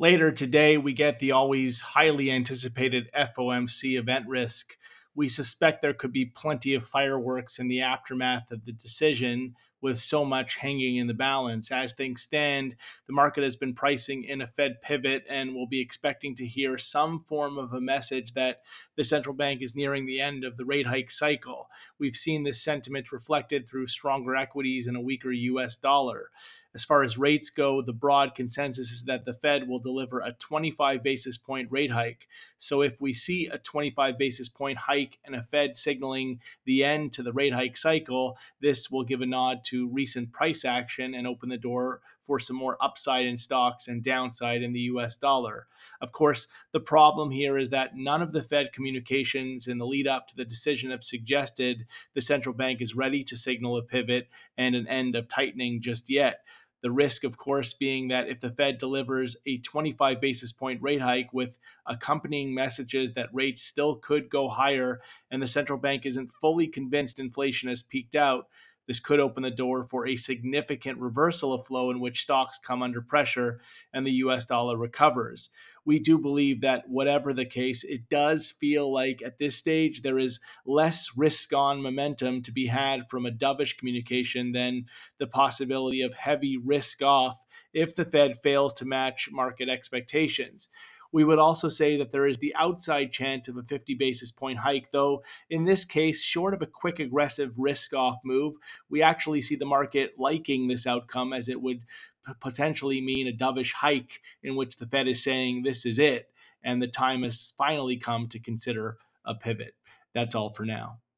Later today, we get the always highly anticipated FOMC event risk. We suspect there could be plenty of fireworks in the aftermath of the decision, with so much hanging in the balance. As things stand, the market has been pricing in a Fed pivot and will be expecting to hear some form of a message that the central bank is nearing the end of the rate hike cycle. We've seen this sentiment reflected through stronger equities and a weaker US dollar. As far as rates go, the broad consensus is that the Fed will deliver a 25 basis point rate hike. So if we see a 25 basis point hike and a Fed signaling the end to the rate hike cycle, this will give a nod to recent price action and open the door for some more upside in stocks and downside in the US dollar. Of course, the problem here is that none of the Fed communications in the lead up to the decision have suggested the central bank is ready to signal a pivot and an end of tightening just yet. The risk, of course, being that if the Fed delivers a 25 basis point rate hike with accompanying messages that rates still could go higher and the central bank isn't fully convinced inflation has peaked out, this could open the door for a significant reversal of flow in which stocks come under pressure and the US dollar recovers. We do believe that whatever the case, it does feel like at this stage there is less risk on momentum to be had from a dovish communication than the possibility of heavy risk off if the Fed fails to match market expectations. We would also say that there is the outside chance of a 50 basis point hike, though in this case, short of a quick aggressive risk off move, we actually see the market liking this outcome as it would potentially mean a dovish hike in which the Fed is saying this is it and the time has finally come to consider a pivot. That's all for now.